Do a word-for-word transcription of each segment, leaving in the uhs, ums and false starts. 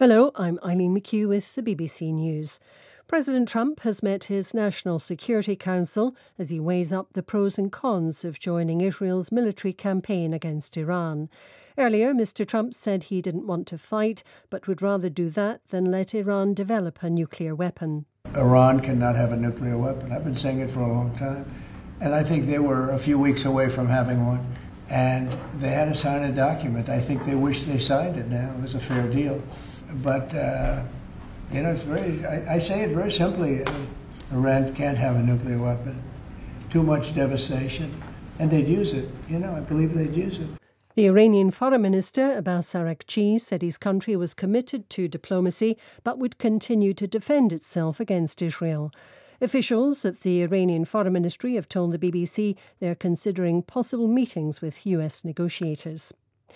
Hello, I'm Eileen McHugh with the B B C News. President Trump has met his National Security Council as he weighs up the pros and cons of joining Israel's military campaign against Iran. Earlier, Mister Trump said he didn't want to fight, but would rather do that than let Iran develop a nuclear weapon. Iran cannot have a nuclear weapon. I've been saying it for a long time. And I think they were a few weeks away from having one. And they had to sign a document. I think they wish they signed it now. It was a fair deal. But, uh, you know, it's very, I, I say it very simply. Uh, Iran can't have a nuclear weapon. Too much devastation. And they'd use it. You know, I believe they'd use it. The Iranian Foreign Minister, Abbas Araghchi, said his country was committed to diplomacy but would continue to defend itself against Israel. Officials at the Iranian Foreign Ministry have told the B B C they're considering possible meetings with U S negotiators.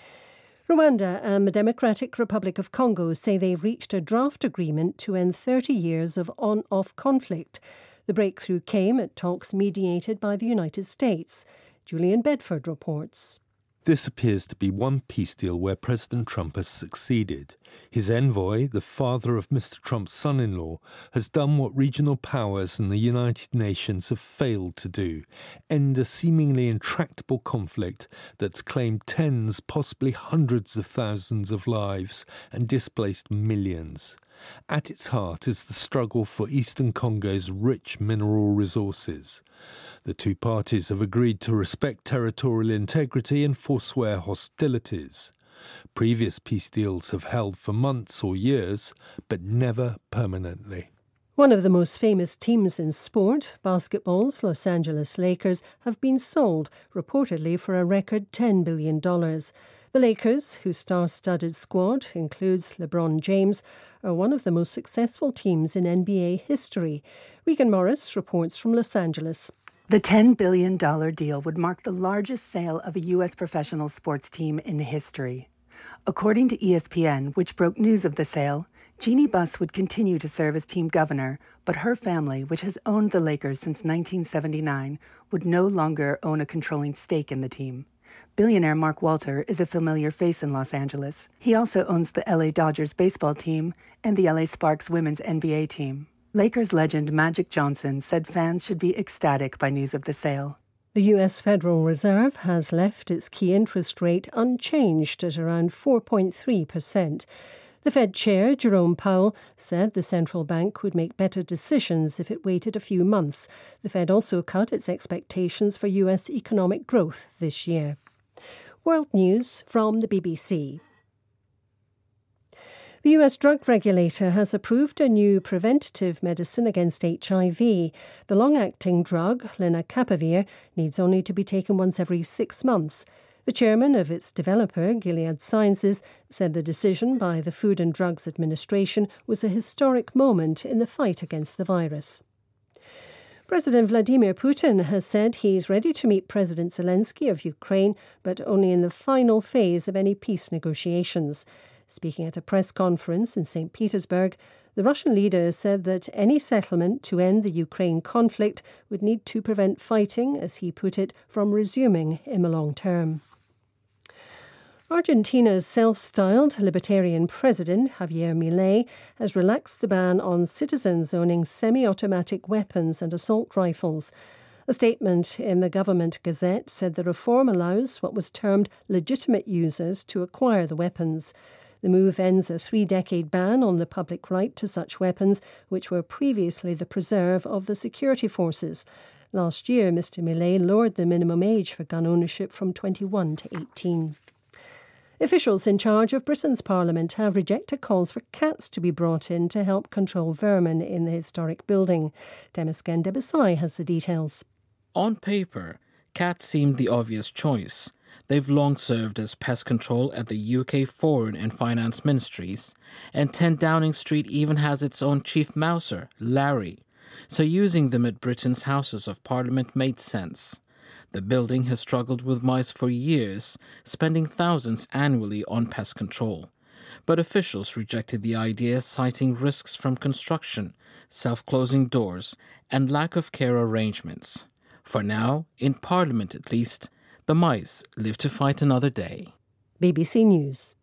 Rwanda and the Democratic Republic of Congo say they've reached a draft agreement to end thirty years of on-off conflict. The breakthrough came at talks mediated by the United States. Julian Bedford reports. This appears to be one peace deal where President Trump has succeeded. His envoy, the father of Mister Trump's son-in-law, has done what regional powers and the United Nations have failed to do: end a seemingly intractable conflict that's claimed tens, possibly hundreds of thousands of lives and displaced millions. At its heart is the struggle for eastern Congo's rich mineral resources. The two parties have agreed to respect territorial integrity and forswear hostilities. Previous peace deals have held for months or years, but never permanently. One of the most famous teams in sport, basketball's Los Angeles Lakers, have been sold, reportedly for a record ten billion dollars. The Lakers, whose star-studded squad includes LeBron James, are one of the most successful teams in N B A history. Regan Morris reports from Los Angeles. The ten billion dollars deal would mark the largest sale of a U S professional sports team in history. According to E S P N, which broke news of the sale, Jeannie Buss would continue to serve as team governor, but her family, which has owned the Lakers since nineteen seventy-nine, would no longer own a controlling stake in the team. Billionaire Mark Walter is a familiar face in Los Angeles. He also owns the L A Dodgers baseball team and the L A Sparks women's N B A team. Lakers legend Magic Johnson said fans should be ecstatic by news of the sale. The U S Federal Reserve has left its key interest rate unchanged at around four point three percent. The Fed chair, Jerome Powell, said the central bank would make better decisions if it waited a few months. The Fed also cut its expectations for U S economic growth this year. World News from the B B C. The U S drug regulator has approved a new preventative medicine against H I V. The long-acting drug, lenacapavir, needs only to be taken once every six months. The chairman of its developer, Gilead Sciences, said the decision by the Food and Drugs Administration was a historic moment in the fight against the virus. President Vladimir Putin has said he's ready to meet President Zelensky of Ukraine, but only in the final phase of any peace negotiations. Speaking at a press conference in Saint Petersburg, the Russian leader said that any settlement to end the Ukraine conflict would need to prevent fighting, as he put it, from resuming in the long term. Argentina's self-styled libertarian president, Javier Milei, has relaxed the ban on citizens owning semi-automatic weapons and assault rifles. A statement in the government gazette said the reform allows what was termed legitimate users to acquire the weapons. The move ends a three-decade ban on the public right to such weapons, which were previously the preserve of the security forces. Last year, Mister Milei lowered the minimum age for gun ownership from twenty-one to eighteen. Officials in charge of Britain's Parliament have rejected calls for cats to be brought in to help control vermin in the historic building. Temesgen Debesai has the details. On paper, cats seemed the obvious choice. They've long served as pest control at the U K Foreign and Finance Ministries, and ten Downing Street even has its own chief mouser, Larry. So using them at Britain's Houses of Parliament made sense. The building has struggled with mice for years, spending thousands annually on pest control. But officials rejected the idea, citing risks from construction, self-closing doors, and lack of care arrangements. For now, in Parliament at least, the mice live to fight another day. B B C News.